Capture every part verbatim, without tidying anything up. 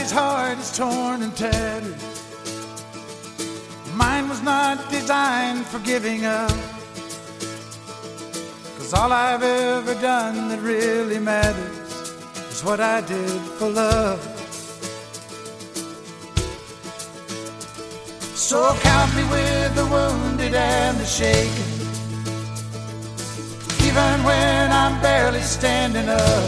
his heart is torn and tattered. Mine was not designed for giving up, 'cause all I've ever done that really matters is what I did for love. So count me with the wounded and the shaken, even when I'm barely standing up.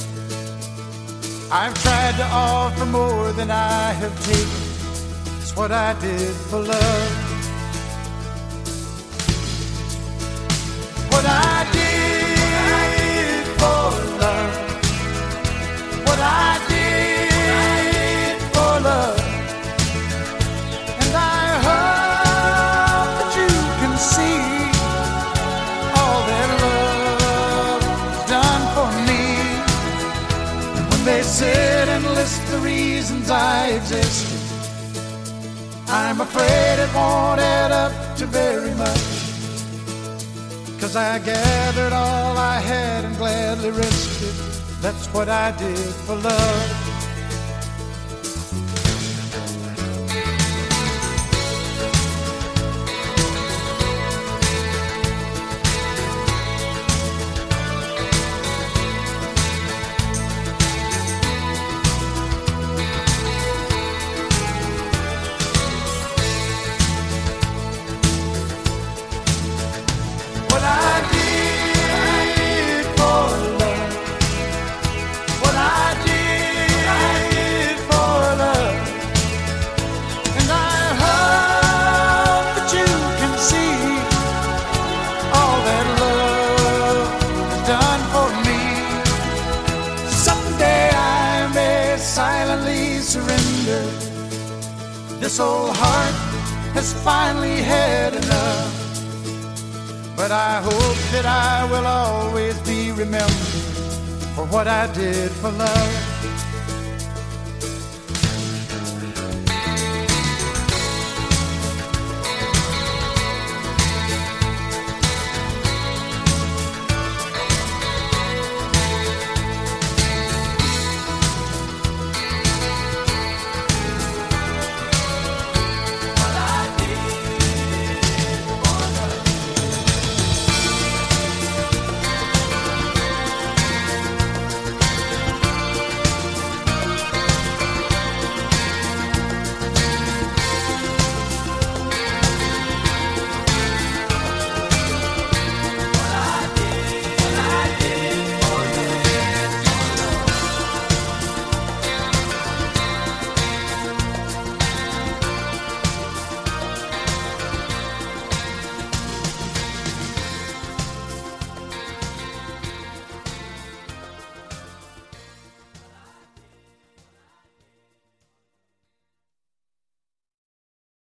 I've tried to offer more than I have taken. It's what I did for love. What I did for love. What I did for love. And I hope that you can see all that love has done for me. They sit and list the reasons I existed. I'm afraid it won't add up to very much, 'cause I gathered all I had and gladly risked it. That's what I did for love. Silently surrender. This old heart has finally had enough, but I hope that I will always be remembered for what I did for love.